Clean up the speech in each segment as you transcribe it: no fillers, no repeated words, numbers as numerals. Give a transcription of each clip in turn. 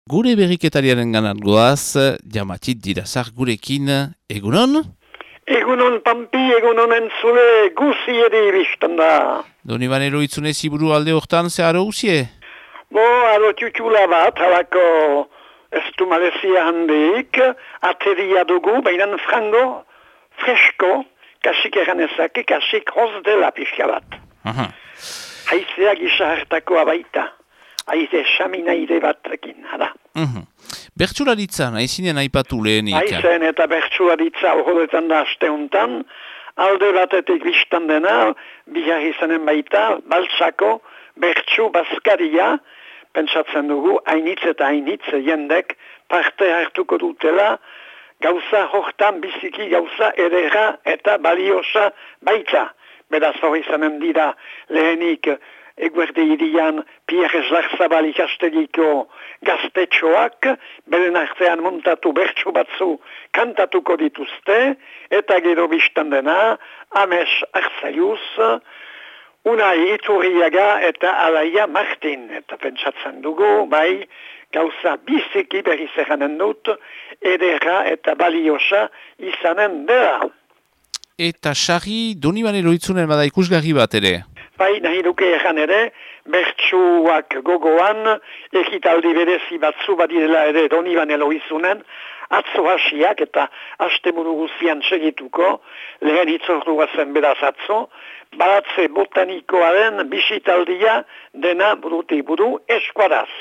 Gure berriketariaren ganat goaz, Jamatit Dirazar gurekin, egunon? Egunon Pampi, egunon entzule, guzi edi biztan da. Doni banero itzune ziburu alde hortan zeharo uzie? Bo, aro tutula bat, halako ez du malezia handik, ateria dugu, bainan frango, fresko, kasik egan ezake, kasik hoz dela pixka bat. Haizea gisa hartako abaita. Haize xaminaide batekin, hada. Bertsularitza, naizinen aipatu lehenik. Haizen eta bertsularitza horretan da asteuntan, alde batetik biztan dena, bihar izanen baita, baltsako, bertsu bazkaria, pentsatzen dugu, hainitz eta hainitz jendek parte hartuko dutela, gauza hortan biziki gauza edera eta baliosa baita. Beraz hori izanen dira lehenik, eguerde irian Pierre Eslarzabal ikastegiko gaztetxoak, beren artean montatu bertsu batzu kantatuko dituzte, eta gero biztan dena, Ames Arzaiuz, Unai Iturriaga eta Alaia Martin, eta pentsatzen dugu, bai, gauza biziki berriz eranen dut, edera eta baliosa izanen dela. Eta sarri, Doni banero itzunen bada ikusgarri bat ere? Bai, nahi duke egan ere, bertsuak gogoan, ekitaldi berezi batzu badirela ere Doni banelo izunen, atzo hasiak eta astemuru guzian segituko, lehen itzordua zen beraz atzo, baratze botanikoaren bisitaldia dena burutik buru eskuadaz.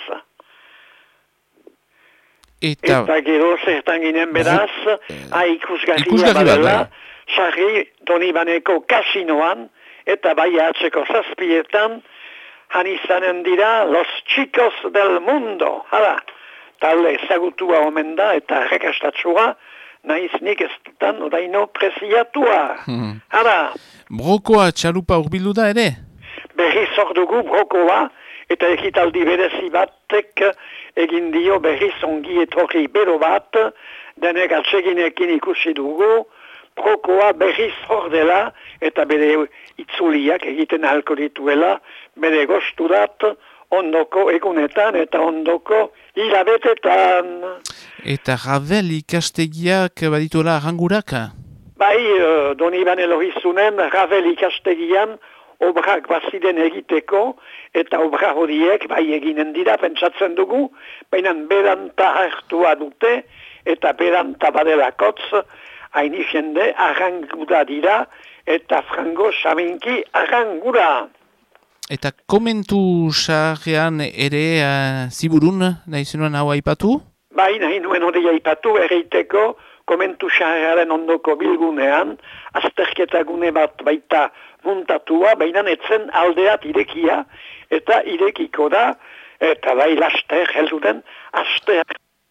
Eta gero zertan ginen beraz, ikusgarria badela, sarri Doni baneko kasinoan, eta bai atzeko zazpietan, han izanen dira Los Chicos del Mundo. Hala, talde ezagutua omen da eta rekastatzua, nahiz nik ez dutan odaino preziatua. Hala. Brokoa txalupa urbildu da ere? Berriz ordugu brokoa, eta ekitaldi berezi batek egin dio berriz ongi etorri bero bat, denek atseginekin ikusi dugu, brokoa berriz hor dela, eta bere itzuliak egiten ahalko dituela, bere gosturat, ondoko egunetan eta ondoko hilabetetan. Eta Ravel ikastegiak badituela arranguraka? Bai, Doni banelo izunen, Ravel ikastegian obrak baziden egiteko, eta obra horiek bai eginen dira, pentsatzen dugu, baina beranta hartua dute, eta beranta badelakotz, haini jende arrangura dira, eta frango xaminki arrangura. Eta komentu sarrean ere ziburun, nahi zenuen hau aipatu? Bai, nahi nuen hori aipatu, ereiteko komentu sarrearen ondoko bilgunean, azterketa gune bat baita muntatua, baina etzen aldeat irekia, eta irekiko da, eta bai laster helduden, aster.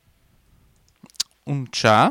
Untxa,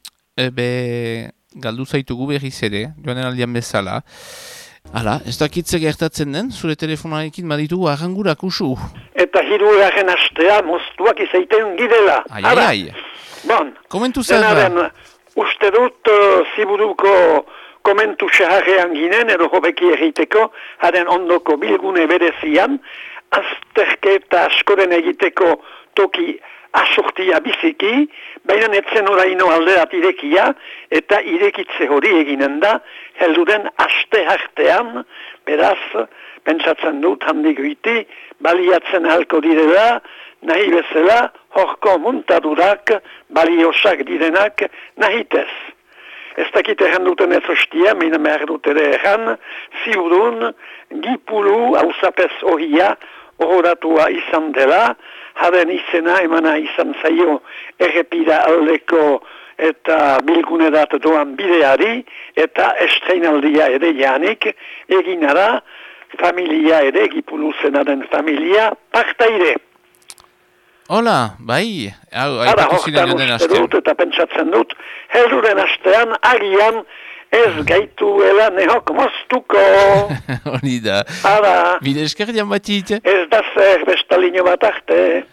galdu zaitugu berriz ere, joanen aldian bezala. Hala, ez dakitze gertatzen den, zure telefonarekin baditugu arrangurak usu. Eta hirugarren astea moztuak izaiten gidela. Ai. Bon, komentu zerra. Uste dut ziburuko komentu xaharrean ginen, edo hobeki egiteko, haren ondoko bilgune berezian, azterketa askoren egiteko toki asortia biziki, baina etzen oraino aldeat irekia, eta irekitze hori eginen da, helduden aste hartean, beraz, pentsatzen dut handik guiti, baliatzen halko direla, nahi bezala, horko muntadurak, baliosak direnak, nahitez. Ez dakit erran duten ez ostia, meina behar dut ere erran, ziurun, gipulu, hausapez horia, horratua izan dela, haren izena emana izan zaio errepida aldeko eta bilgunerat doan bideari, eta estreinaldia ere janik, eginara, familia ere, gipuluzen den familia, partaire. Hola, bai, Hara, hortan uste dut eta pentsatzen dut, helduren astean, agian, ez gaituela nehok moztuko. Hori da. Hara. Bide esker Jamatit. Ez da zer, bestalino bat arte.